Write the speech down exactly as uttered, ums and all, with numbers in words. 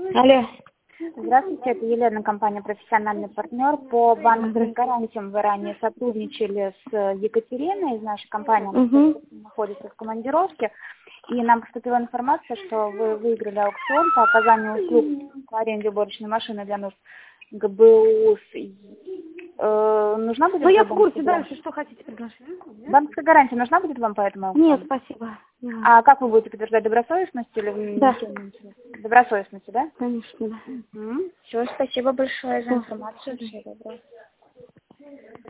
Алло. Здравствуйте, это Елена, компания «Профессиональный партнер». По банковским гарантиям вы ранее сотрудничали с Екатериной из нашей компании, она Угу. находится в командировке. И нам поступила информация, что вы выиграли аукцион по оказанию услуг по аренде уборочной машины для нужд ГБУ. Э, нужна будет Ну, я в вам курсе. банковская Дальше что хотите предложить? гарантия? Банковская гарантия нужна будет вам по этому аукциону? Нет, спасибо. Не надо. А как вы будете подтверждать, добросовестность или Да. внесение? Добросовестностью, да? Конечно, да. Все, спасибо большое за Всё. информацию. Всего доброго.